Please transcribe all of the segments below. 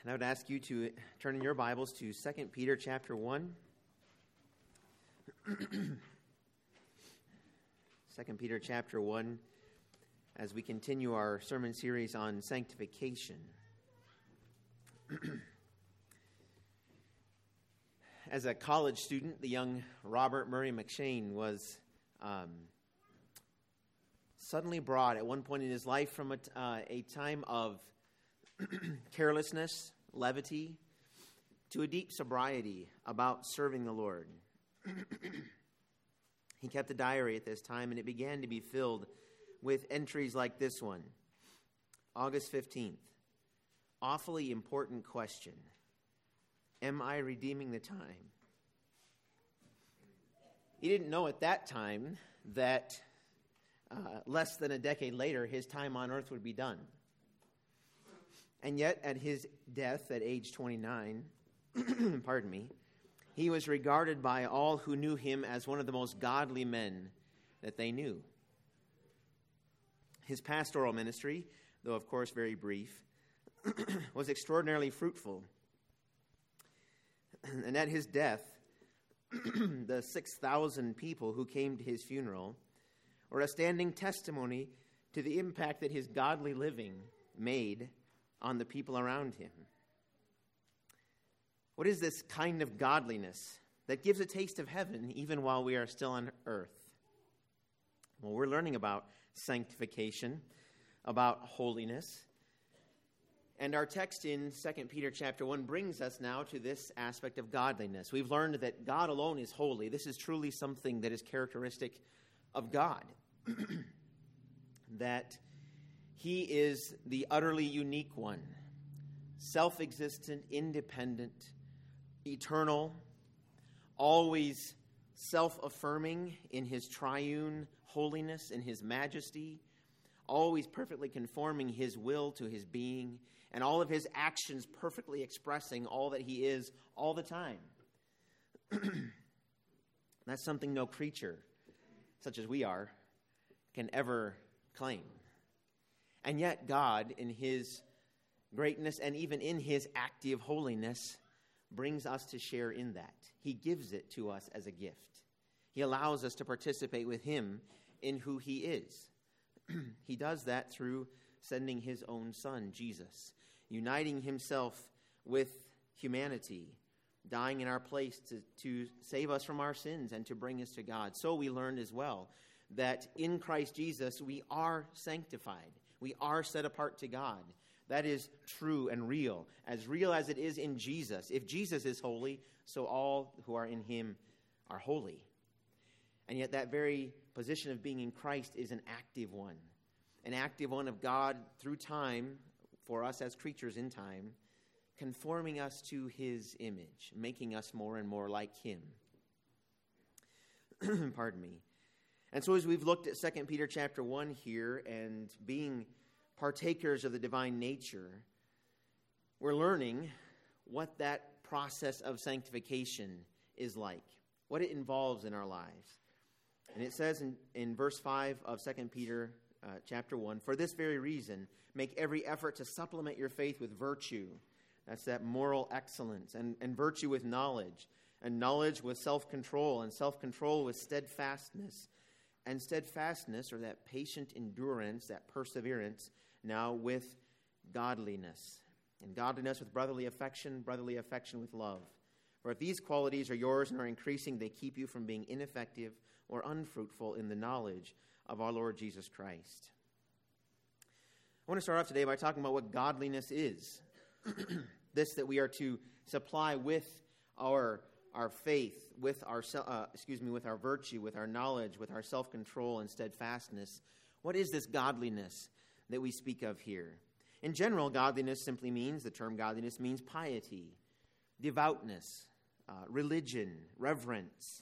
And I would ask you to turn in your Bibles to 2 Peter chapter 1. 2 Peter chapter 1, as we continue our sermon series on sanctification. As a college student, the young Robert Murray McShane was suddenly brought at one point in his life from a time of carelessness, levity, to a deep sobriety about serving the Lord. He kept a diary at this time, and it began to be filled with entries like this one. August 15th, awfully important question. Am I redeeming the time? He didn't know at that time that less than a decade later, his time on earth would be done. And yet, at his death at age 29, he was regarded by all who knew him as one of the most godly men that they knew. His pastoral ministry, though of course very brief, was extraordinarily fruitful. And at his death, the 6,000 people who came to his funeral were a standing testimony to the impact that his godly living made on the people around him. What is this kind of godliness that gives a taste of heaven even while we are still on earth? Well, we're learning about sanctification, about holiness. And our text in 2 Peter chapter 1 brings us now to this aspect of godliness. We've learned that God alone is holy. This is truly something that is characteristic of God. That He is the utterly unique one, self-existent, independent, eternal, always self-affirming in His triune holiness and His majesty, always perfectly conforming His will to His being, and all of His actions perfectly expressing all that He is all the time. That's something no creature, such as we are, can ever claim. And yet God, in His greatness and even in His active holiness, brings us to share in that. He gives it to us as a gift. He allows us to participate with Him in who He is. He does that through sending His own Son, Jesus, uniting Himself with humanity, dying in our place to save us from our sins and to bring us to God. So we learned as well that in Christ Jesus we are sanctified. We are set apart to God. That is true and real as it is in Jesus. If Jesus is holy, so all who are in Him are holy. And yet that very position of being in Christ is an active one of God through time, for us as creatures in time, conforming us to His image, making us more and more like Him. And so as we've looked at 2 Peter chapter 1 here and being partakers of the divine nature, we're learning what that process of sanctification is like, what it involves in our lives. And it says in verse 5 of 2 Peter chapter 1, "For this very reason, make every effort to supplement your faith with virtue." That's that moral excellence. And virtue with knowledge. And knowledge with self-control. And self-control with steadfastness. And steadfastness, or that patient endurance, that perseverance, now with godliness. And godliness with brotherly affection with love. For if these qualities are yours and are increasing, they keep you from being ineffective or unfruitful in the knowledge of our Lord Jesus Christ. I want to start off today by talking about what godliness is. This that we are to supply with our faith, with our virtue, with our knowledge, with our self-control and steadfastness. What is this godliness that we speak of here? In general, godliness simply means, the term godliness means piety, devoutness, religion, reverence.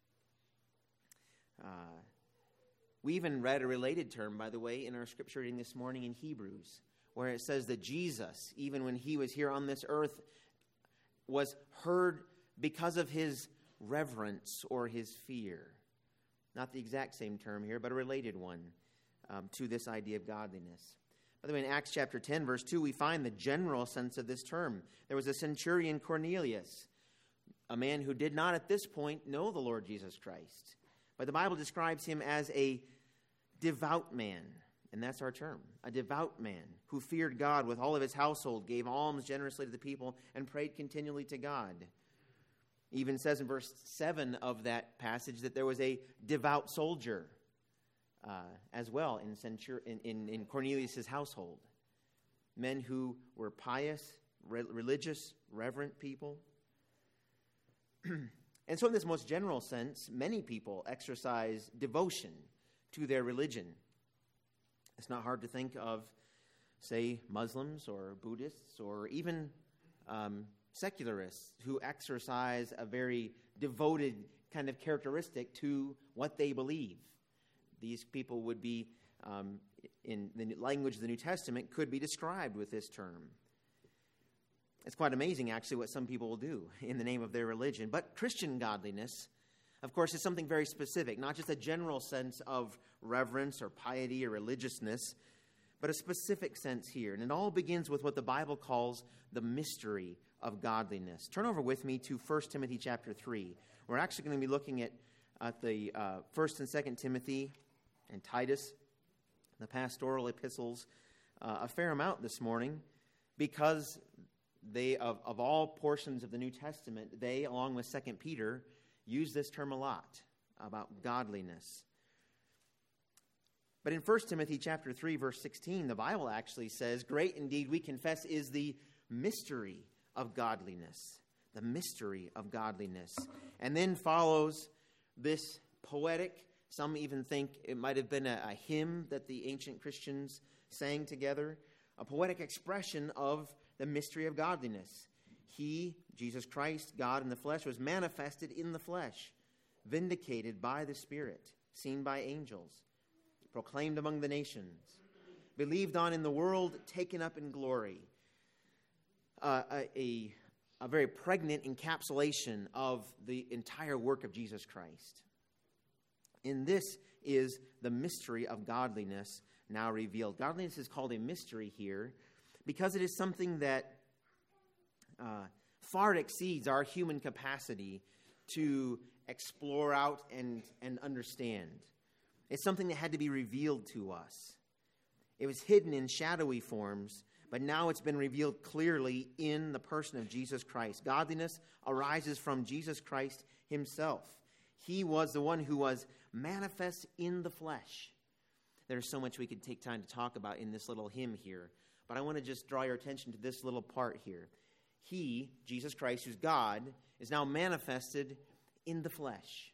We even read a related term, by the way, in our scripture reading this morning in Hebrews, where it says that Jesus, even when He was here on this earth, was heard because of His reverence or His fear. Not the exact same term here, but a related one to this idea of godliness. By the way, in Acts chapter 10, verse 2, we find the general sense of this term. There was a centurion Cornelius, a man who did not at this point know the Lord Jesus Christ. But the Bible describes him as a devout man, and that's our term, a devout man who feared God with all of his household, gave alms generously to the people, and prayed continually to God. Even says in verse 7 of that passage that there was a devout soldier as well in Cornelius' household. Men who were pious, religious, reverent people. And so in this most general sense, many people exercise devotion to their religion. It's not hard to think of, say, Muslims or Buddhists or even secularists who exercise a very devoted kind of characteristic to what they believe. These people would be, in the language of the New Testament, could be described with this term. It's quite amazing, actually, what some people will do in the name of their religion. But Christian godliness, of course, is something very specific, not just a general sense of reverence or piety or religiousness, but a specific sense here. And it all begins with what the Bible calls the mystery of godliness. Turn over with me to 1 Timothy chapter 3. We're actually going to be looking at the 1st and 2nd Timothy and Titus, the pastoral epistles, a fair amount this morning, because they, of all portions of the New Testament, they, along with 2 Peter, use this term a lot about godliness. But in 1 Timothy chapter 3, verse 16, the Bible actually says, "Great indeed, we confess, is the mystery of godliness." The mystery of godliness. And then follows this poetic, some even think it might have been a hymn that the ancient Christians sang together, a poetic expression of the mystery of godliness. He, Jesus Christ, God in the flesh, was manifested in the flesh, vindicated by the Spirit, seen by angels, proclaimed among the nations, believed on in the world, taken up in glory. A very pregnant encapsulation of the entire work of Jesus Christ. And this is the mystery of godliness now revealed. Godliness is called a mystery here because it is something that far exceeds our human capacity to explore out and understand. It's something that had to be revealed to us. It was hidden in shadowy forms, but now it's been revealed clearly in the person of Jesus Christ. Godliness arises from Jesus Christ himself. He was the one who was manifest in the flesh. There's so much we could take time to talk about in this little hymn here, but I want to just draw your attention to this little part here. He, Jesus Christ, who's God, is now manifested in the flesh.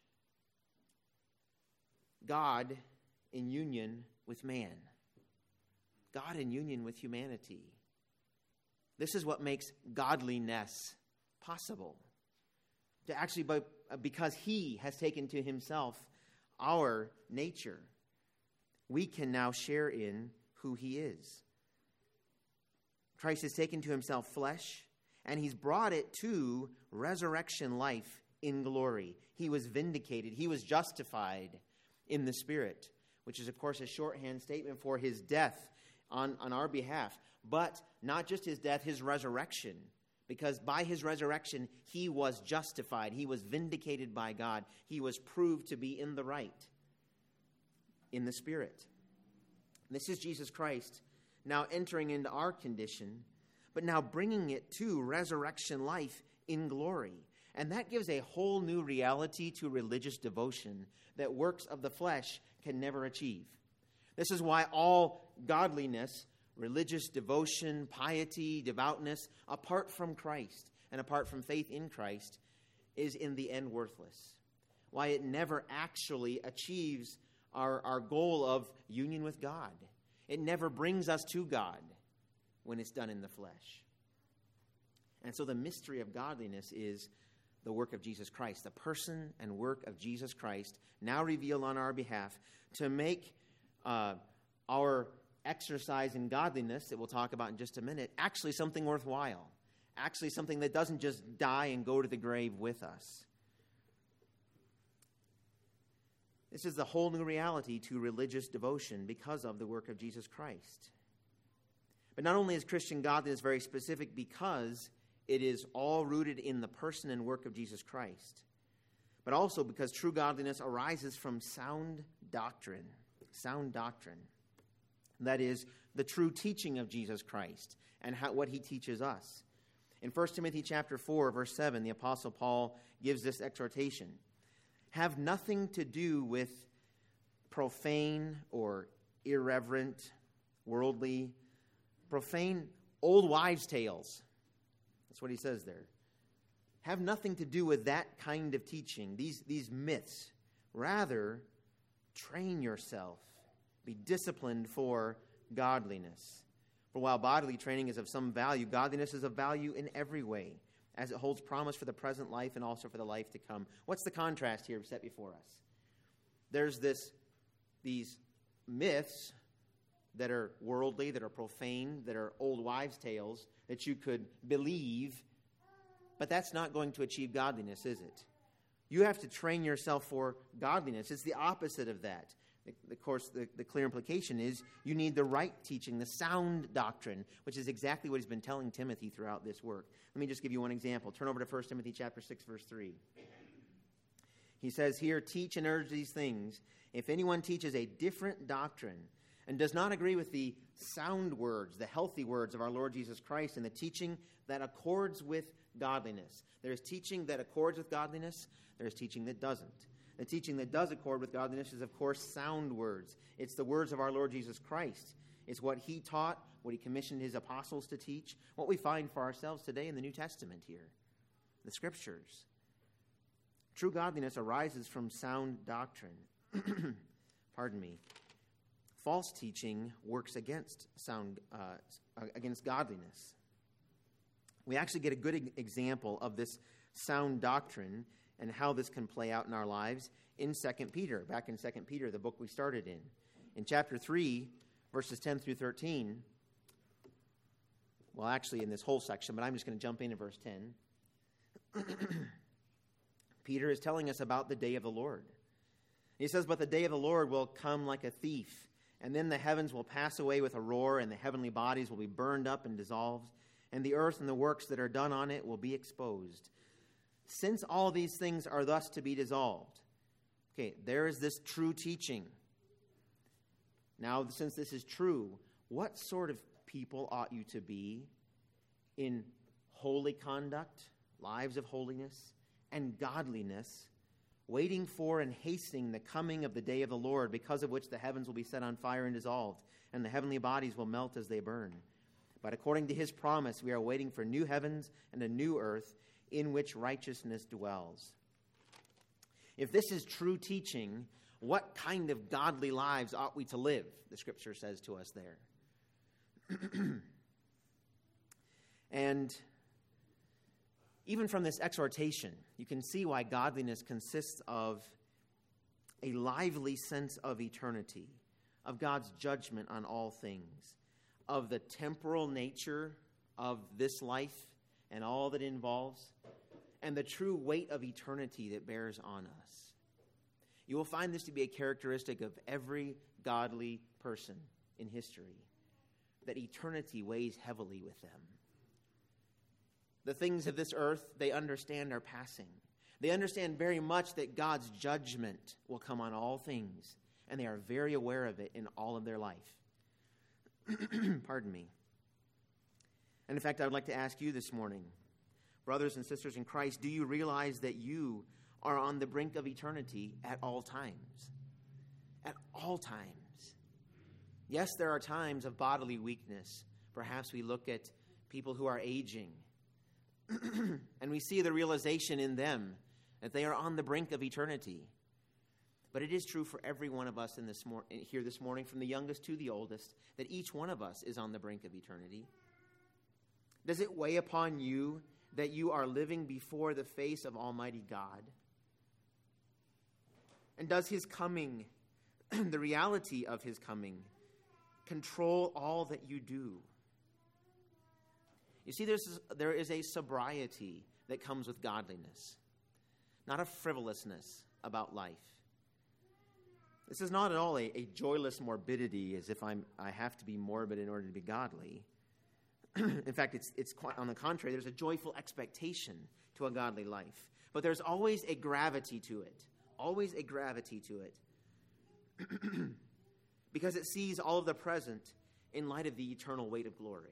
God in union with man. God in union with humanity. This is what makes godliness possible. To actually, because he has taken to himself our nature, we can now share in who he is. Christ has taken to himself flesh, and he's brought it to resurrection life in glory. He was vindicated. He was justified in the Spirit, which is, of course, a shorthand statement for his death on our behalf. But not just his death, his resurrection. Because by his resurrection, he was justified. He was vindicated by God. He was proved to be in the right, in the Spirit. This is Jesus Christ now entering into our condition, but now bringing it to resurrection life in glory. And that gives a whole new reality to religious devotion that works of the flesh can never achieve. This is why all godliness, religious devotion, piety, devoutness, apart from Christ and apart from faith in Christ, is in the end worthless. Why it never actually achieves our goal of union with God. It never brings us to God when it's done in the flesh. And so the mystery of godliness is the work of Jesus Christ, the person and work of Jesus Christ, now revealed on our behalf to make our exercise in godliness, that we'll talk about in just a minute, actually something worthwhile, actually something that doesn't just die and go to the grave with us. This is the whole new reality to religious devotion because of the work of Jesus Christ. But not only is Christian godliness very specific because it is all rooted in the person and work of Jesus Christ, but also because true godliness arises from sound doctrine. Sound doctrine. That is, the true teaching of Jesus Christ and what he teaches us. In 1 Timothy chapter 4, verse 7, the Apostle Paul gives this exhortation. Have nothing to do with profane or irreverent, worldly, profane old wives' tales. That's what he says there. Have nothing to do with that kind of teaching, these myths. Rather, train yourself. Be disciplined for godliness. For while bodily training is of some value, godliness is of value in every way, as it holds promise for the present life and also for the life to come. What's the contrast here set before us? There's these myths that are worldly, that are profane, that are old wives' tales that you could believe, but that's not going to achieve godliness, is it? You have to train yourself for godliness. It's the opposite of that. Of course, the clear implication is you need the right teaching, the sound doctrine, which is exactly what he's been telling Timothy throughout this work. Let me just give you one example. Turn over to 1 Timothy chapter 6, verse 3. He says here, teach and urge these things. If anyone teaches a different doctrine and does not agree with the sound words, the healthy words of our Lord Jesus Christ and the teaching that accords with godliness. There is teaching that accords with godliness. There is teaching that doesn't. The teaching that does accord with godliness is, of course, sound words. It's the words of our Lord Jesus Christ. It's what he taught, what he commissioned his apostles to teach, what we find for ourselves today in the New Testament here, the Scriptures. True godliness arises from sound doctrine. Pardon me. False teaching works against godliness. We actually get a good example of this sound doctrine and how this can play out in our lives in 2 Peter. Back in 2 Peter, the book we started in. In chapter 3, verses 10 through 13, well, actually in this whole section, but I'm just going to jump in verse 10. Peter is telling us about the day of the Lord. He says, but the day of the Lord will come like a thief, and then the heavens will pass away with a roar, and the heavenly bodies will be burned up and dissolved, and the earth and the works that are done on it will be exposed. Since all these things are thus to be dissolved. Okay, there is this true teaching. Now, since this is true, what sort of people ought you to be in holy conduct, lives of holiness, and godliness, waiting for and hastening the coming of the day of the Lord, because of which the heavens will be set on fire and dissolved, and the heavenly bodies will melt as they burn. But according to his promise, we are waiting for new heavens and a new earth, in which righteousness dwells. If this is true teaching, what kind of godly lives ought we to live? The Scripture says to us there. And even from this exhortation, you can see why godliness consists of a lively sense of eternity, of God's judgment on all things, of the temporal nature of this life and all that it involves, and the true weight of eternity that bears on us. You will find this to be a characteristic of every godly person in history, that eternity weighs heavily with them. The things of this earth, they understand, are passing. They understand very much that God's judgment will come on all things, and they are very aware of it in all of their life. Pardon me. And in fact, I would like to ask you this morning, brothers and sisters in Christ, do you realize that you are on the brink of eternity at all times? At all times. Yes, there are times of bodily weakness. Perhaps we look at people who are aging, and we see the realization in them that they are on the brink of eternity. But it is true for every one of us here this morning, from the youngest to the oldest, that each one of us is on the brink of eternity. Does it weigh upon you that you are living before the face of Almighty God? And does his coming, the reality of his coming, control all that you do? You see, there is a sobriety that comes with godliness, not a frivolousness about life. This is not at all a joyless morbidity, as if I have to be morbid in order to be godly. In fact, it's quite on the contrary. There's a joyful expectation to a godly life. But there's always a gravity to it. Always a gravity to it. Because it sees all of the present in light of the eternal weight of glory.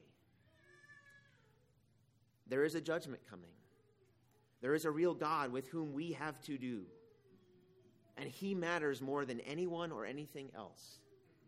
There is a judgment coming. There is a real God with whom we have to do. And he matters more than anyone or anything else.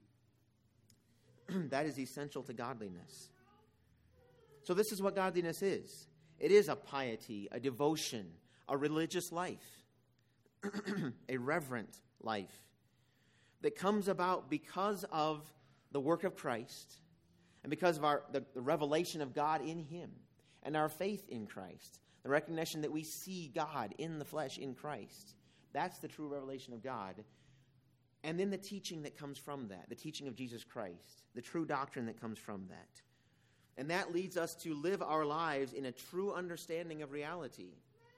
That is essential to godliness. So this is what godliness is. It is a piety, a devotion, a religious life, a reverent life that comes about because of the work of Christ and because of the revelation of God in him and our faith in Christ, the recognition that we see God in the flesh in Christ. That's the true revelation of God. And then the teaching that comes from that, the teaching of Jesus Christ, the true doctrine that comes from that. And that leads us to live our lives in a true understanding of reality.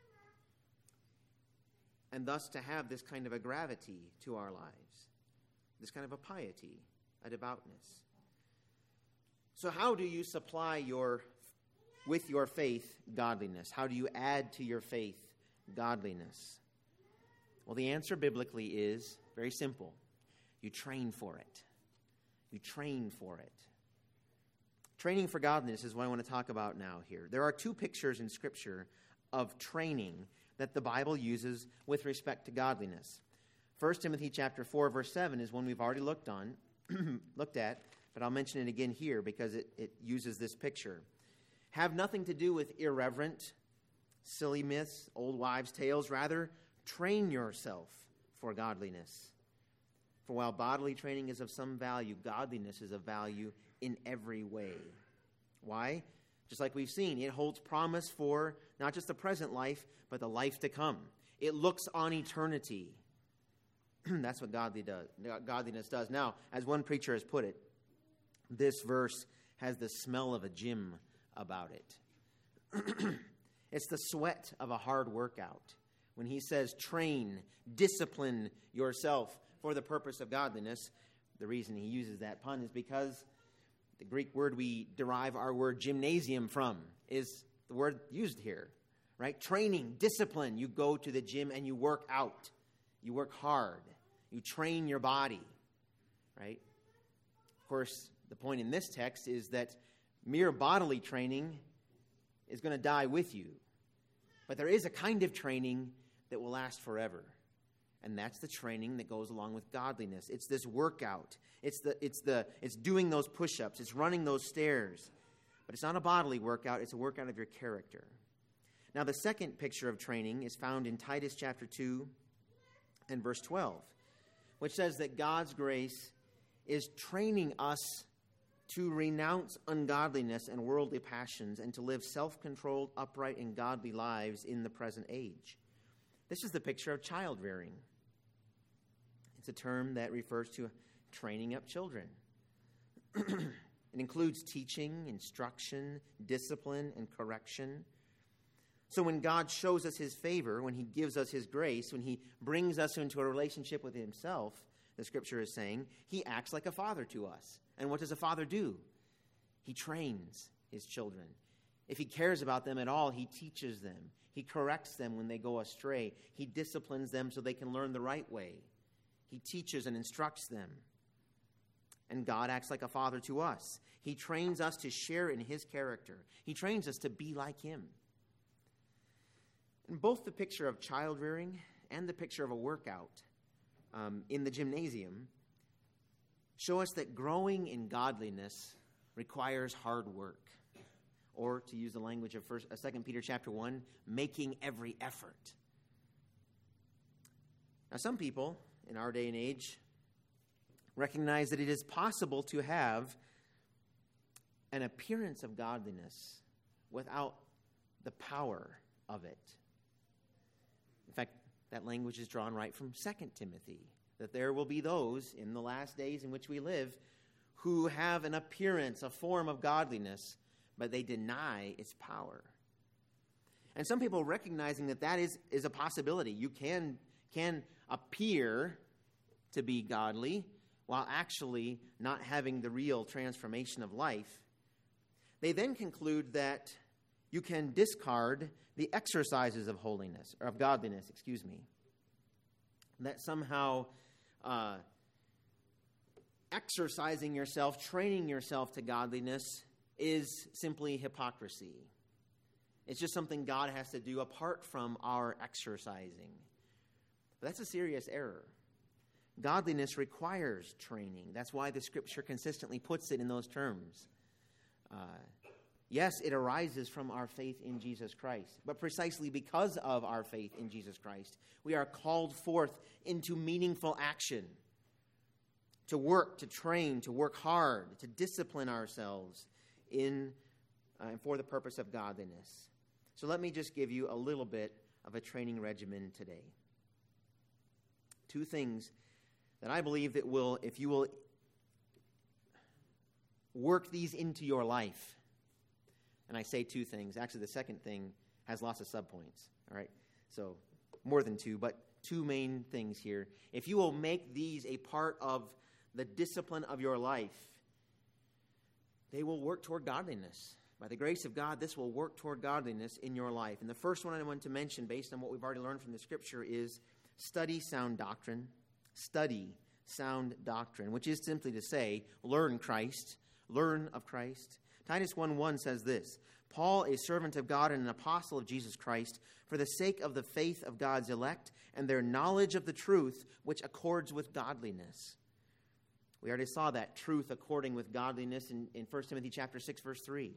And thus to have this kind of a gravity to our lives, this kind of a piety, a devoutness. So how do you supply with your faith godliness? How do you add to your faith godliness? Well, the answer biblically is very simple. You train for it. You train for it. Training for godliness is what I want to talk about now here. There are two pictures in Scripture of training that the Bible uses with respect to godliness. 1 Timothy chapter 4, verse 7 is one we've already looked at, but I'll mention it again here because it uses this picture. Have nothing to do with irreverent, silly myths, old wives' tales. Rather, train yourself for godliness. For while bodily training is of some value, godliness is of value in every way. Why? Just like we've seen, it holds promise for not just the present life, but the life to come. It looks on eternity. That's what godliness does. Now, as one preacher has put it, this verse has the smell of a gym about it. It's the sweat of a hard workout. When he says, train, discipline yourself for the purpose of godliness, the reason he uses that pun is because the Greek word we derive our word gymnasium from is the word used here, right? Training, discipline. You go to the gym and you work out. You work hard. You train your body, right? Of course, the point in this text is that mere bodily training is going to die with you. But there is a kind of training that will last forever. And that's the training that goes along with godliness. It's this workout. It's doing those push-ups. It's running those stairs. But it's not a bodily workout. It's a workout of your character. Now, the second picture of training is found in Titus chapter 2 and verse 12, which says that God's grace is training us to renounce ungodliness and worldly passions and to live self-controlled, upright, and godly lives in the present age. This is the picture of child rearing. It's a term that refers to training up children. It includes teaching, instruction, discipline, and correction. So when God shows us his favor, when he gives us his grace, when he brings us into a relationship with himself, the Scripture is saying, he acts like a father to us. And what does a father do? He trains his children. If he cares about them at all, he teaches them. He corrects them when they go astray. He disciplines them so they can learn the right way. He teaches and instructs them. And God acts like a father to us. He trains us to share in his character. He trains us to be like him. And both the picture of child rearing and the picture of a workout in the gymnasium show us that growing in godliness requires hard work. Or, to use the language of 2 Peter chapter 1, making every effort. Now, some people in our day and age recognize that it is possible to have an appearance of godliness without the power of it. In fact, that language is drawn right from 2 Timothy, that there will be those in the last days in which we live who have an appearance, a form of godliness, but they deny its power. And some people recognizing that is a possibility. You can appear to be godly while actually not having the real transformation of life. They then conclude that you can discard the exercises of holiness, or of godliness, that somehow exercising yourself, training yourself to godliness is simply hypocrisy. It's just something God has to do apart from our exercising. But that's a serious error. Godliness requires training. That's why the Scripture consistently puts it in those terms. Yes, it arises from our faith in Jesus Christ. But precisely because of our faith in Jesus Christ, we are called forth into meaningful action. To work, to train, to work hard, to discipline ourselves in for the purpose of godliness. So let me just give you a little bit of a training regimen today. 2 things that I believe that will, if you will work these into your life. And I say 2 things. Actually, the second thing has lots of subpoints. All right? So more than 2, but 2 main things here. If you will make these a part of the discipline of your life, they will work toward godliness. By the grace of God, this will work toward godliness in your life. And the first one I want to mention, based on what we've already learned from the Scripture, is study sound doctrine. Study sound doctrine, which is simply to say, learn Christ. Learn of Christ. Titus 1:1 says this, Paul, a servant of God and an apostle of Jesus Christ, for the sake of the faith of God's elect and their knowledge of the truth, which accords with godliness. We already saw that truth according with godliness in 1 Timothy chapter 6, verse 3.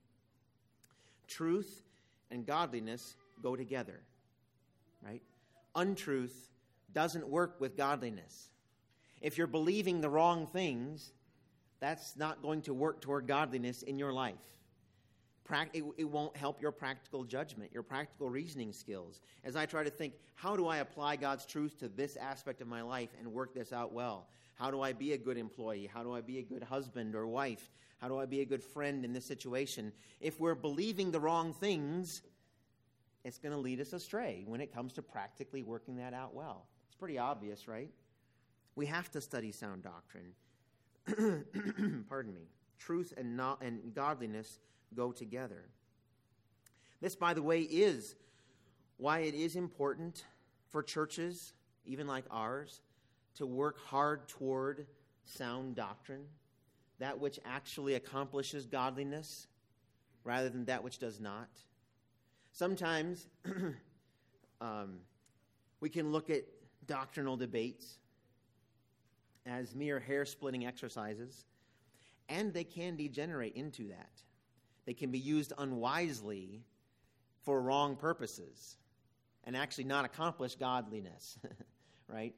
Truth and godliness go together, right? Untruth doesn't work with godliness. If you're believing the wrong things, that's not going to work toward godliness in your life. It won't help your practical judgment, your practical reasoning skills. As I try to think, how do I apply God's truth to this aspect of my life and work this out well? How do I be a good employee? How do I be a good husband or wife? How do I be a good friend in this situation? If we're believing the wrong things, it's going to lead us astray when it comes to practically working that out well. It's pretty obvious, right? We have to study sound doctrine. Pardon me. Truth and godliness go together. This, by the way, is why it is important for churches, even like ours, to work hard toward sound doctrine, that which actually accomplishes godliness rather than that which does not. Sometimes we can look at doctrinal debates as mere hair-splitting exercises, and they can degenerate into that. They can be used unwisely for wrong purposes and actually not accomplish godliness, right?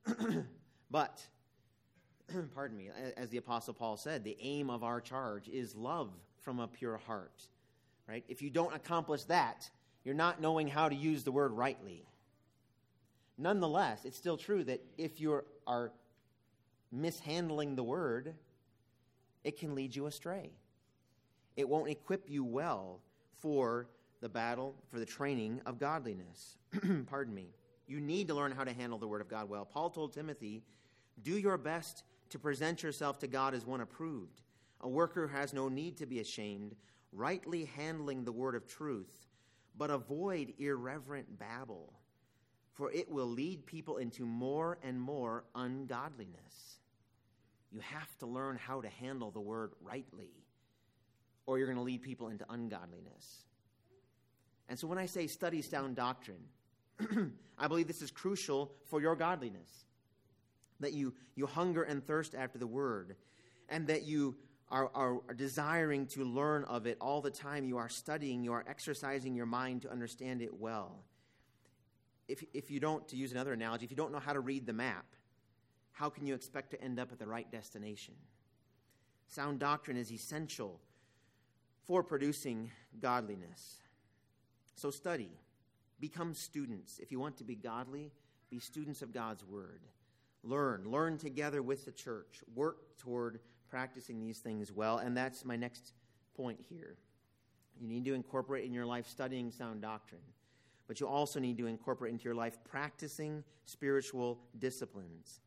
But, pardon me, as the Apostle Paul said, the aim of our charge is love from a pure heart, right? If you don't accomplish that, you're not knowing how to use the word rightly. Nonetheless, it's still true that if you are mishandling the word, it can lead you astray. It won't equip you well for the battle, for the training of godliness. Pardon me. You need to learn how to handle the word of God well. Paul told Timothy, do your best to present yourself to God as one approved, a worker who has no need to be ashamed, rightly handling the word of truth, but avoid irreverent babble, for it will lead people into more and more ungodliness. You have to learn how to handle the word rightly, or you're going to lead people into ungodliness. And so when I say study sound doctrine, I believe this is crucial for your godliness, that you hunger and thirst after the word, and that you are desiring to learn of it all the time. You are studying, you are exercising your mind to understand it well. If you don't, to use another analogy, if you don't know how to read the map, how can you expect to end up at the right destination? Sound doctrine is essential for producing godliness. So study. Become students. If you want to be godly, be students of God's word. Learn together with the church. Work toward practicing these things well. And that's my next point here. You need to incorporate in your life studying sound doctrine. But you also need to incorporate into your life practicing spiritual disciplines.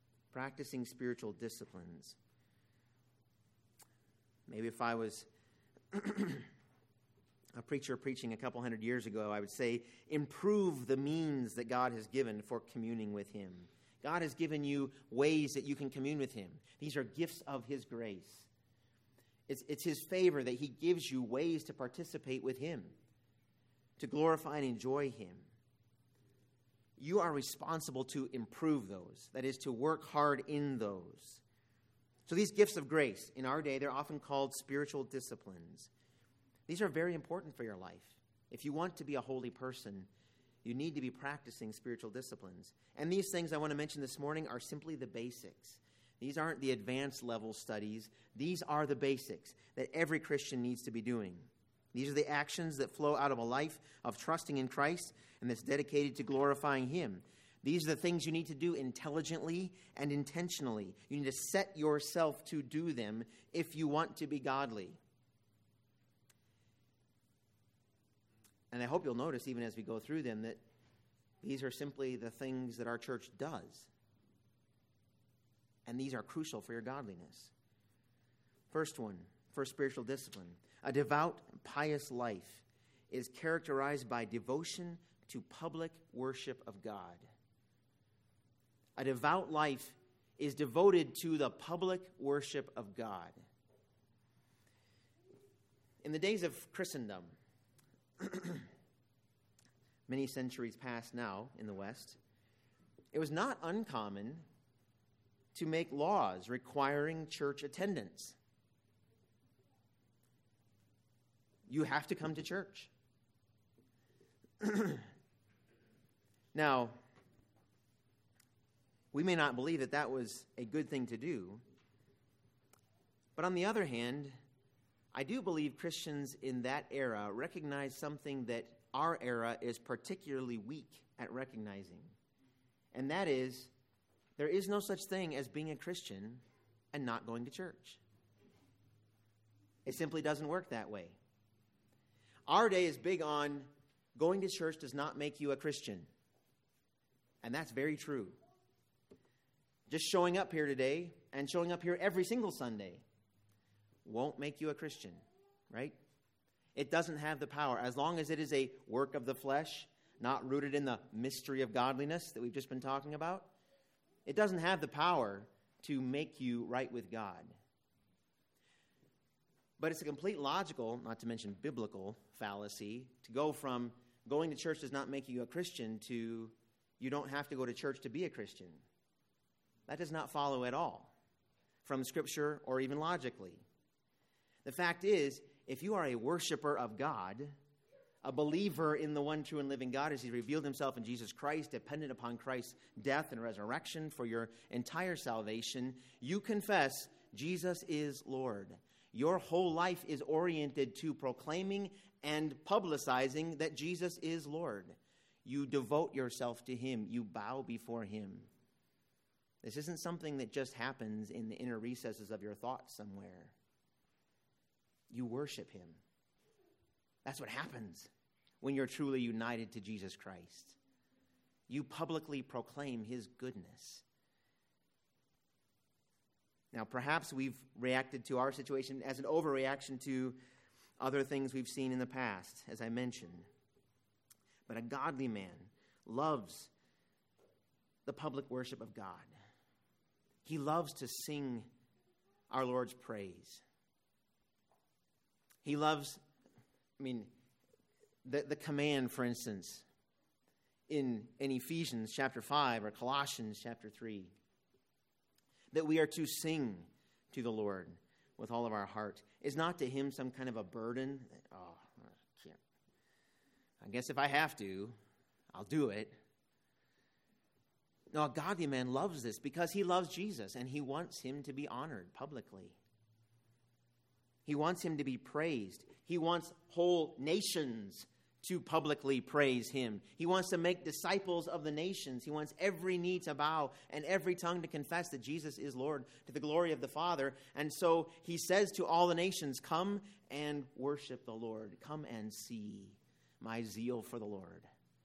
Practicing spiritual disciplines. Maybe if I was a preacher preaching a couple hundred years ago, I would say, improve the means that God has given for communing with him. God has given you ways that you can commune with him. These are gifts of his grace. It's his favor that he gives you ways to participate with him, to glorify and enjoy him. You are responsible to improve those, that is, to work hard in those. So these gifts of grace, in our day, they're often called spiritual disciplines. These are very important for your life. If you want to be a holy person, you need to be practicing spiritual disciplines. And these things I want to mention this morning are simply the basics. These aren't the advanced level studies. These are the basics that every Christian needs to be doing. These are the actions that flow out of a life of trusting in Christ and that's dedicated to glorifying him. These are the things you need to do intelligently and intentionally. You need to set yourself to do them if you want to be godly. And I hope you'll notice, even as we go through them, that these are simply the things that our church does. And these are crucial for your godliness. First spiritual discipline. A devout, pious life is characterized by devotion to public worship of God. A devout life is devoted to the public worship of God. In the days of Christendom, many centuries past now in the West, it was not uncommon to make laws requiring church attendance. You have to come to church. Now, we may not believe that that was a good thing to do, but on the other hand, I do believe Christians in that era recognize something that our era is particularly weak at recognizing, and that is, there is no such thing as being a Christian and not going to church. It simply doesn't work that way. Our day is big on going to church does not make you a Christian. And that's very true. Just showing up here today and showing up here every single Sunday won't make you a Christian, right? It doesn't have the power. As long as it is a work of the flesh, not rooted in the mystery of godliness that we've just been talking about, it doesn't have the power to make you right with God. But it's a complete logical, not to mention biblical, fallacy to go from going to church does not make you a Christian to you don't have to go to church to be a Christian. That does not follow at all from Scripture or even logically. The fact is, if you are a worshiper of God, a believer in the one true and living God as he revealed himself in Jesus Christ, dependent upon Christ's death and resurrection for your entire salvation, you confess Jesus is Lord. Your whole life is oriented to proclaiming and publicizing that Jesus is Lord. You devote yourself to him. You bow before him. This isn't something that just happens in the inner recesses of your thoughts somewhere. You worship him. That's what happens when you're truly united to Jesus Christ. You publicly proclaim his goodness. Now, perhaps we've reacted to our situation as an overreaction to other things we've seen in the past, as I mentioned. But a godly man loves the public worship of God. He loves to sing our Lord's praise. He loves, the command, for instance, in Ephesians chapter 5 or Colossians chapter 3, that we are to sing to the Lord with all of our heart, is not to him some kind of a burden. I guess if I have to, I'll do it. No, a godly man loves this because he loves Jesus and he wants him to be honored publicly. He wants him to be praised. He wants whole nations to publicly praise him. He wants to make disciples of the nations. He wants every knee to bow and every tongue to confess that Jesus is Lord to the glory of the Father. And so he says to all the nations, come and worship the Lord. Come and see my zeal for the Lord.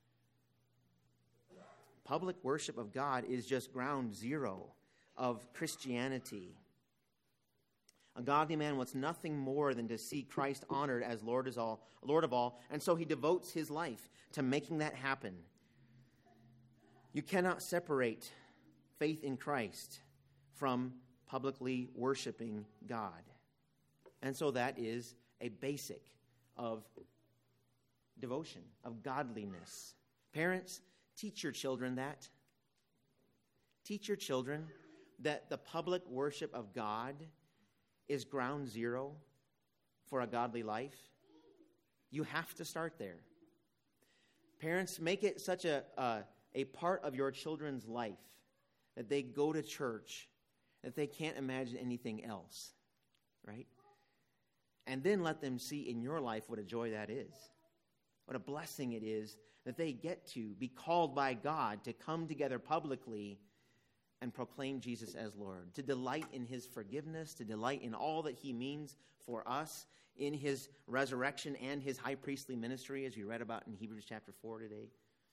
Public worship of God is just ground zero of Christianity. A godly man wants nothing more than to see Christ honored as Lord of all, and so he devotes his life to making that happen. You cannot separate faith in Christ from publicly worshiping God. And so that is a basic of devotion, of godliness. Parents, teach your children that. Teach your children that the public worship of God is ground zero for a godly life. You have to start there. Parents, make it such a part of your children's life that they go to church, that they can't imagine anything else, right? And then let them see in your life what a joy that is. What a blessing it is that they get to be called by God to come together publicly and proclaim Jesus as Lord, to delight in his forgiveness, to delight in all that he means for us in his resurrection and his high priestly ministry, as we read about in Hebrews chapter 4 today.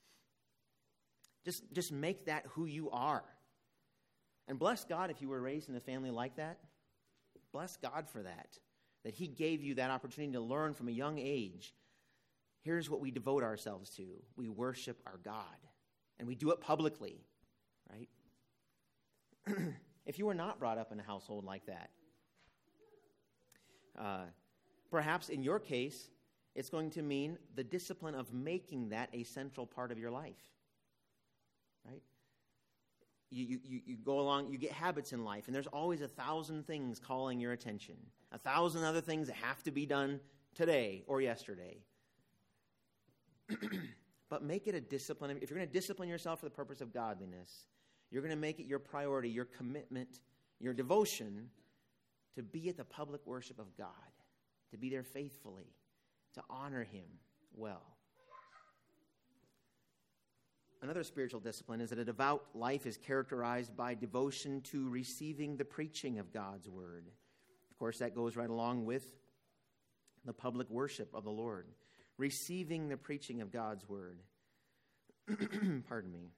Just make that who you are. And bless God if you were raised in a family like that. Bless God for that he gave you that opportunity to learn from a young age. Here's what we devote ourselves to. We worship our God, and we do it publicly, right? If you were not brought up in a household like that, perhaps in your case, it's going to mean the discipline of making that a central part of your life, right? You go along, you get habits in life, and there's always 1,000 things calling your attention, 1,000 other things that have to be done today or yesterday. But make it a discipline. If you're going to discipline yourself for the purpose of godliness, you're going to make it your priority, your commitment, your devotion to be at the public worship of God, to be there faithfully, to honor him well. Another spiritual discipline is that a devout life is characterized by devotion to receiving the preaching of God's word. Of course, that goes right along with the public worship of the Lord. Receiving the preaching of God's word. Pardon me.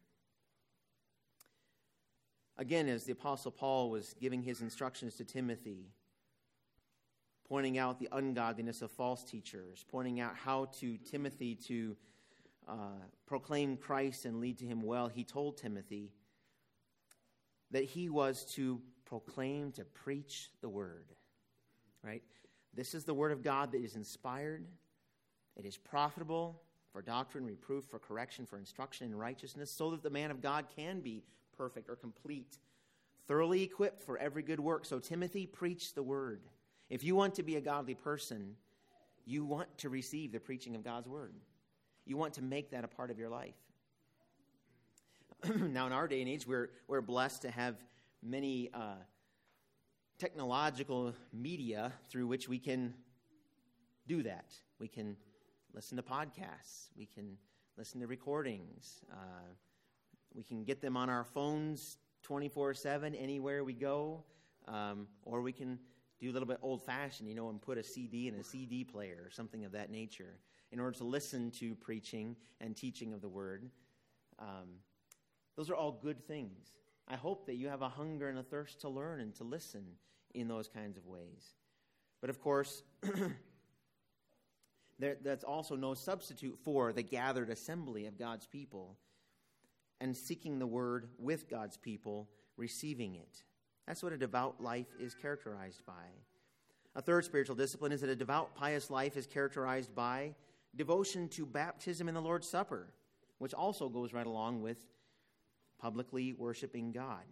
Again, as the Apostle Paul was giving his instructions to Timothy, pointing out the ungodliness of false teachers, pointing out how to Timothy to proclaim Christ and lead to him well, he told Timothy that he was to proclaim, to preach the word. Right? This is the word of God that is inspired. It is profitable for doctrine, reproof, for correction, for instruction in righteousness, so that the man of God can be perfect or complete, thoroughly equipped for every good work. So Timothy, preach the word. If you want to be a godly person, you want to receive the preaching of God's word. You want to make that a part of your life. Now, in our day and age, we're blessed to have many technological media through which we can do that. We can listen to podcasts. We can listen to recordings. We can get them on our phones 24/7 anywhere we go. Or we can do a little bit old-fashioned, and put a CD in a CD player or something of that nature in order to listen to preaching and teaching of the word. Those are all good things. I hope that you have a hunger and a thirst to learn and to listen in those kinds of ways. But of course, that's also no substitute for the gathered assembly of God's people and seeking the word with God's people, receiving it. That's what a devout life is characterized by. A third spiritual discipline is that a devout, pious life is characterized by devotion to baptism in the Lord's Supper, which also goes right along with publicly worshiping God.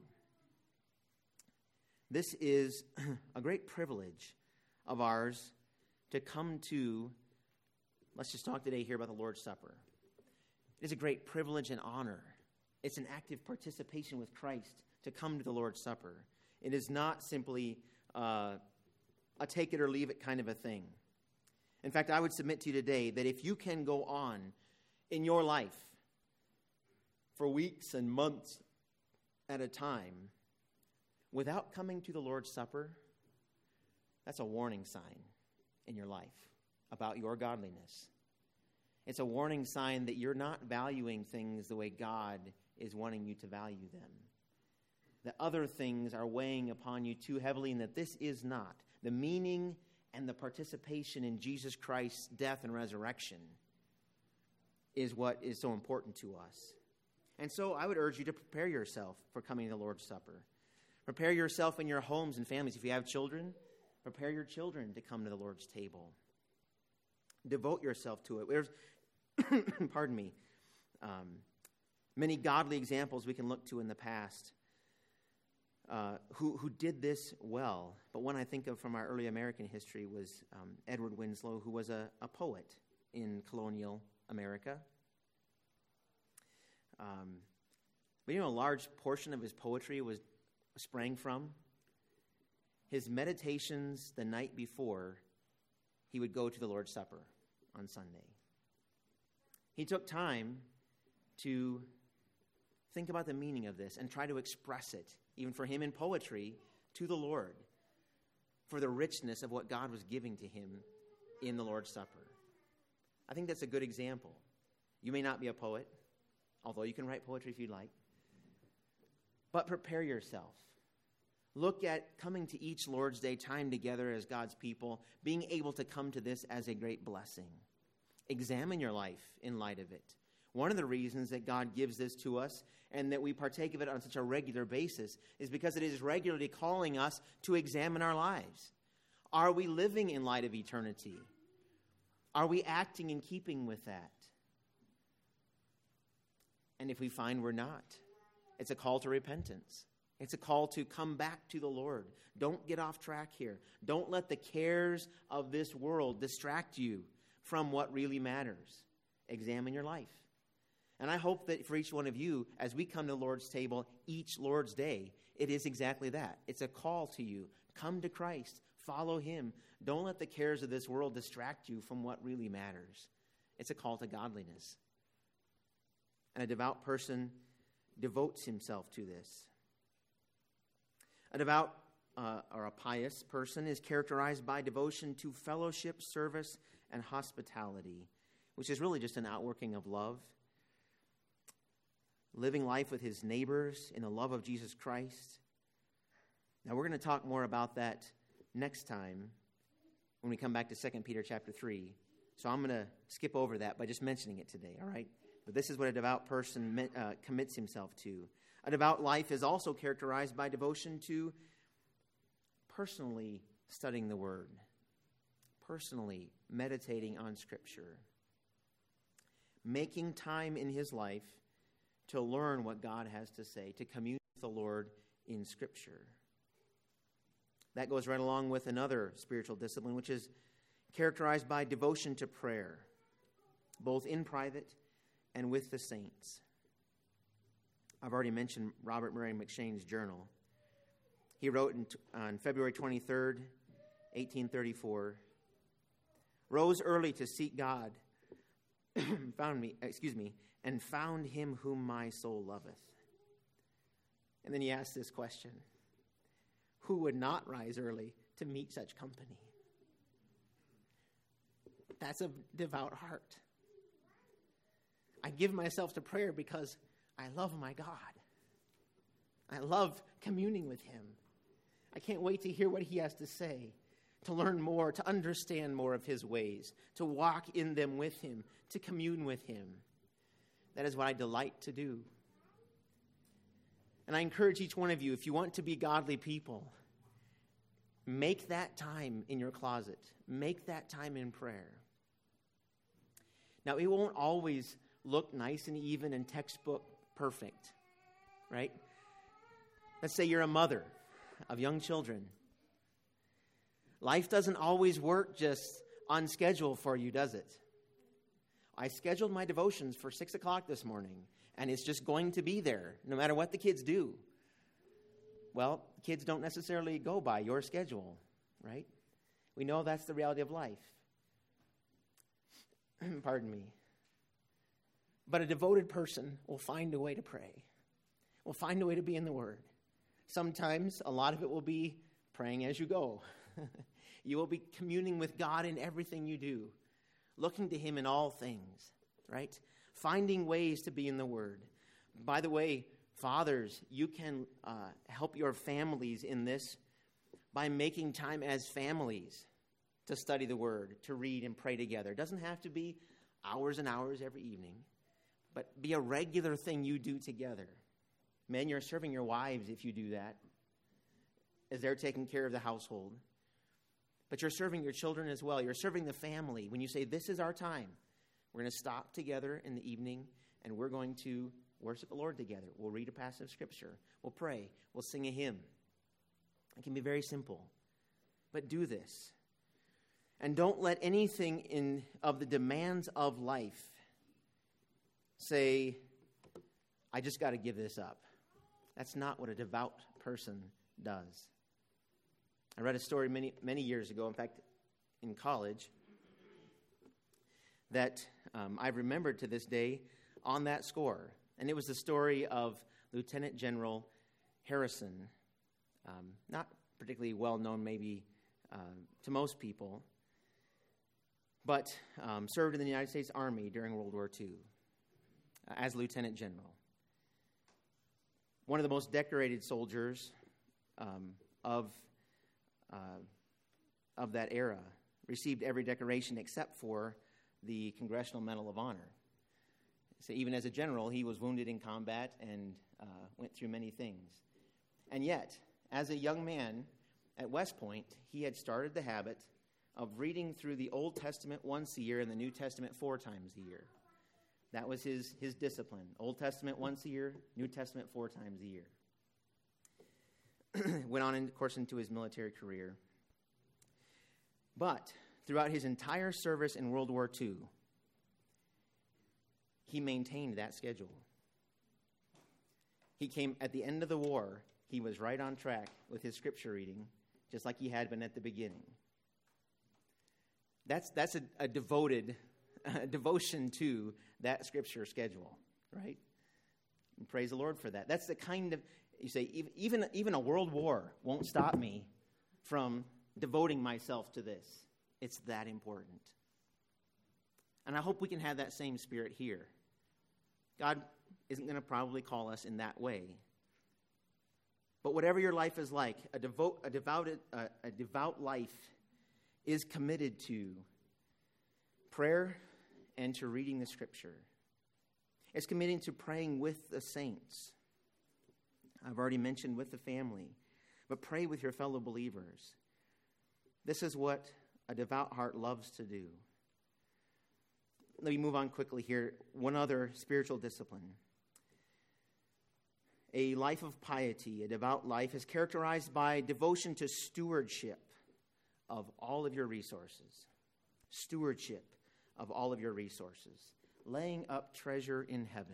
This is a great privilege of ours to come to. Let's just talk today here about the Lord's Supper. It is a great privilege and honor. It's an active participation with Christ to come to the Lord's Supper. It is not simply a take it or leave it kind of a thing. In fact, I would submit to you today that if you can go on in your life for weeks and months at a time without coming to the Lord's Supper, that's a warning sign in your life about your godliness. It's a warning sign that you're not valuing things the way God is wanting you to value them. That other things are weighing upon you too heavily, and that this is not. The meaning and the participation in Jesus Christ's death and resurrection is what is so important to us. And so I would urge you to prepare yourself for coming to the Lord's Supper. Prepare yourself in your homes and families. If you have children, prepare your children to come to the Lord's table. Devote yourself to it. There's, pardon me, many godly examples we can look to in the past who did this well. But one I think of from our early American history was Edward Winslow, who was a poet in colonial America. But a large portion of his poetry sprang from his meditations the night before he would go to the Lord's Supper on Sunday. He took time to think about the meaning of this and try to express it, even for him in poetry, to the Lord, for the richness of what God was giving to him in the Lord's Supper. I think that's a good example. You may not be a poet, although you can write poetry if you'd like. But prepare yourself. Look at coming to each Lord's Day time together as God's people, being able to come to this as a great blessing. Examine your life in light of it. One of the reasons that God gives this to us and that we partake of it on such a regular basis is because it is regularly calling us to examine our lives. Are we living in light of eternity? Are we acting in keeping with that? And if we find we're not, it's a call to repentance. It's a call to come back to the Lord. Don't get off track here. Don't let the cares of this world distract you from what really matters. Examine your life. And I hope that for each one of you, as we come to the Lord's table each Lord's Day, it is exactly that. It's a call to you. Come to Christ. Follow Him. Don't let the cares of this world distract you from what really matters. It's a call to godliness. And a devout person devotes himself to this. A devout or a pious person is characterized by devotion to fellowship, service, and hospitality, which is really just an outworking of love. Living life with his neighbors in the love of Jesus Christ. Now we're going to talk more about that next time when we come back to 2 Peter chapter 3. So I'm going to skip over that by just mentioning it today, all right? But this is what a devout person commits himself to. A devout life is also characterized by devotion to personally studying the Word, personally meditating on Scripture, making time in his life to learn what God has to say, to commune with the Lord in Scripture. That goes right along with another spiritual discipline, which is characterized by devotion to prayer, both in private and with the saints. I've already mentioned Robert Murray McCheyne's journal. He wrote on February 23rd, 1834, "Rose early to seek God, and found him whom my soul loveth." And then he asked this question: who would not rise early to meet such company? That's a devout heart. I give myself to prayer because I love my God. I love communing with him. I can't wait to hear what he has to say, to learn more, to understand more of his ways, to walk in them with him, to commune with him. That is what I delight to do. And I encourage each one of you, if you want to be godly people, make that time in your closet. Make that time in prayer. Now, it won't always look nice and even and textbook perfect, right? Let's say you're a mother of young children. Life doesn't always work just on schedule for you, does it? I scheduled my devotions for 6 o'clock this morning, and it's just going to be there, no matter what the kids do. Well, kids don't necessarily go by your schedule, right? We know that's the reality of life. Pardon me. But a devoted person will find a way to pray, will find a way to be in the Word. Sometimes a lot of it will be praying as you go. You will be communing with God in everything you do, looking to Him in all things, right? Finding ways to be in the Word. By the way, fathers, you can help your families in this by making time as families to study the Word, to read and pray together. It doesn't have to be hours and hours every evening, but be a regular thing you do together. Men, you're serving your wives if you do that, as they're taking care of the household. But you're serving your children as well. You're serving the family when you say, this is our time. We're going to stop together in the evening, and we're going to worship the Lord together. We'll read a passage of Scripture. We'll pray. We'll sing a hymn. It can be very simple. But do this. And don't let anything of the demands of life say, I just got to give this up. That's not what a devout person does. I read a story many years ago, in fact, in college, that I've remembered to this day on that score. And it was the story of Lieutenant General Harrison, not particularly well-known maybe to most people, but served in the United States Army during World War II as Lieutenant General. One of the most decorated soldiers of that era, received every decoration except for the Congressional Medal of Honor. So even as a general, he was wounded in combat and went through many things. And yet, as a young man at West Point, he had started the habit of reading through the Old Testament once a year and the New Testament 4 times a year. That was his discipline. Old Testament once a year, New Testament 4 times a year. Went on, of course, into his military career. But throughout his entire service in World War II, he maintained that schedule. He came at the end of the war, he was right on track with his scripture reading, just like he had been at the beginning. That's a devoted devotion to that scripture schedule, right? And praise the Lord for that. That's the kind of, you say, even a world war won't stop me from devoting myself to this. It's that important. And I hope we can have that same spirit here. God isn't going to probably call us in that way. But whatever your life is like, a devout life is committed to prayer and to reading the Scripture. It's committing to praying with the saints. I've already mentioned with the family. But pray with your fellow believers. This is what a devout heart loves to do. Let me move on quickly here. One other spiritual discipline. A life of piety, a devout life, is characterized by devotion to stewardship of all of your resources. Stewardship of all of your resources. Laying up treasure in heaven.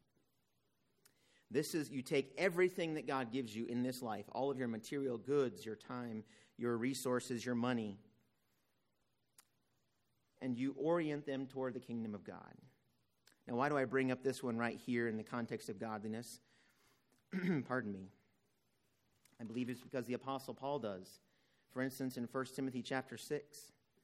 This is, you take everything that God gives you in this life, all of your material goods, your time, your resources, your money, and you orient them toward the kingdom of God. Now, why do I bring up this one right here in the context of godliness? Pardon me. I believe it's because the Apostle Paul does. For instance, in 1 Timothy chapter 6,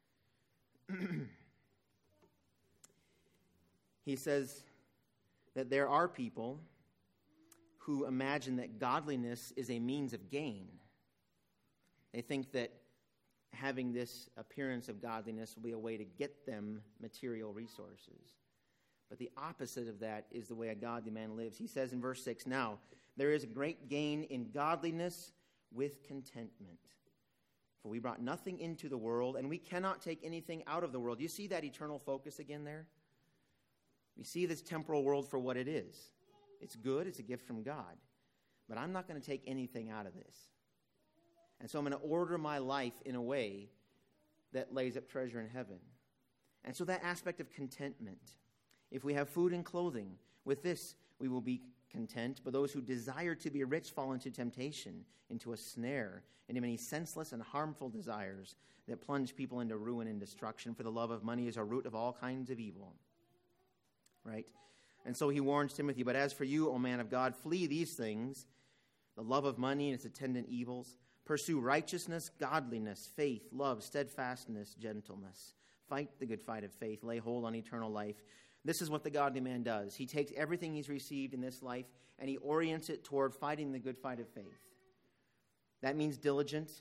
he says that there are people who imagine that godliness is a means of gain. They think that having this appearance of godliness will be a way to get them material resources. But the opposite of that is the way a godly man lives. He says in verse 6, now, there is a great gain in godliness with contentment. For we brought nothing into the world, and we cannot take anything out of the world. You see that eternal focus again there? We see this temporal world for what it is. It's good, it's a gift from God. But I'm not going to take anything out of this. And so I'm going to order my life in a way that lays up treasure in heaven. And so that aspect of contentment. If we have food and clothing, with this we will be content. But those who desire to be rich fall into temptation, into a snare, into many senseless and harmful desires that plunge people into ruin and destruction. For the love of money is a root of all kinds of evil. Right? And so he warns Timothy, but as for you, O man of God, flee these things, the love of money and its attendant evils. Pursue righteousness, godliness, faith, love, steadfastness, gentleness. Fight the good fight of faith. Lay hold on eternal life. This is what the godly man does. He takes everything he's received in this life and he orients it toward fighting the good fight of faith. That means diligent.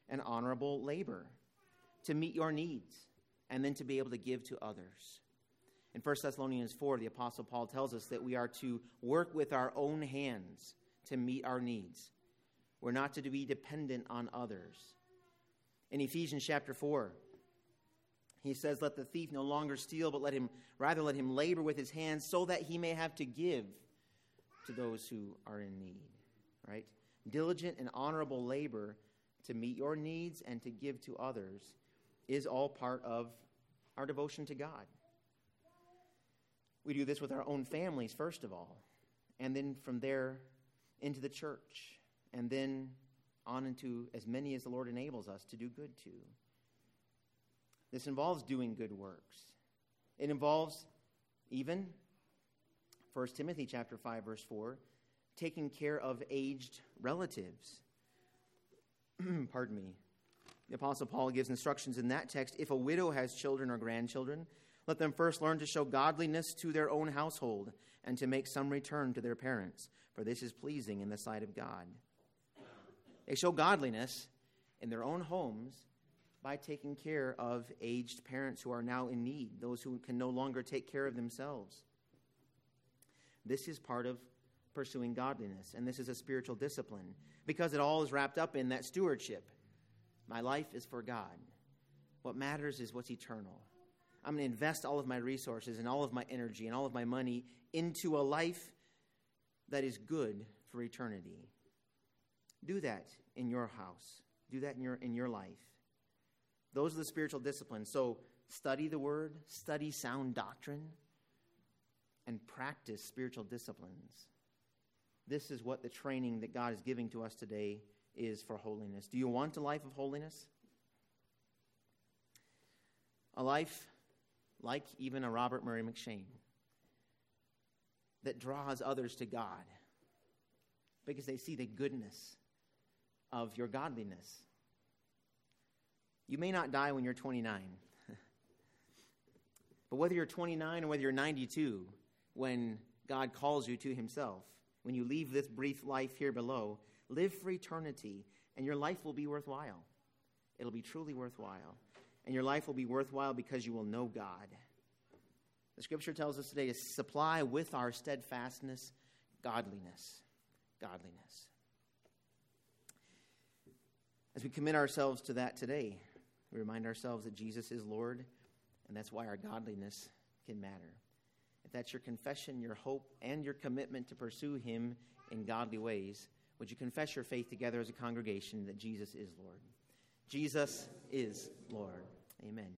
and honorable labor to meet your needs and then to be able to give to others. In 1 Thessalonians 4, the Apostle Paul tells us that we are to work with our own hands to meet our needs. We're not to be dependent on others. In Ephesians chapter 4, he says, let the thief no longer steal, but let him labor with his hands so that he may have to give to those who are in need. Right? Diligent and honorable labor to meet your needs and to give to others is all part of our devotion to God. We do this with our own families, first of all, and then from there into the church, and then on into as many as the Lord enables us to do good to. This involves doing good works. It involves even 1 Timothy chapter 5, verse 4, taking care of aged relatives. Pardon me. The Apostle Paul gives instructions in that text. If a widow has children or grandchildren, let them first learn to show godliness to their own household and to make some return to their parents, for this is pleasing in the sight of God. They show godliness in their own homes by taking care of aged parents who are now in need, those who can no longer take care of themselves. This is part of pursuing godliness, and this is a spiritual discipline because it all is wrapped up in that stewardship. My life is for God. What matters is what's eternal. I'm going to invest all of my resources and all of my energy and all of my money into a life that is good for eternity. Do that in your house. Do that in your life. Those are the spiritual disciplines. So study the Word, study sound doctrine, and practice spiritual disciplines. This is what the training that God is giving to us today is for holiness. Do you want a life of holiness? A life like even a Robert Murray McCheyne that draws others to God because they see the goodness of your godliness. You may not die when you're 29. But whether you're 29 or whether you're 92, when God calls you to himself, when you leave this brief life here below, live for eternity, and your life will be worthwhile. It'll be truly worthwhile. And your life will be worthwhile because you will know God. The Scripture tells us today to supply with our steadfastness godliness. Godliness. As we commit ourselves to that today, we remind ourselves that Jesus is Lord, and that's why our godliness can matter. If that's your confession, your hope, and your commitment to pursue him in godly ways, would you confess your faith together as a congregation that Jesus is Lord? Jesus is Lord. Amen.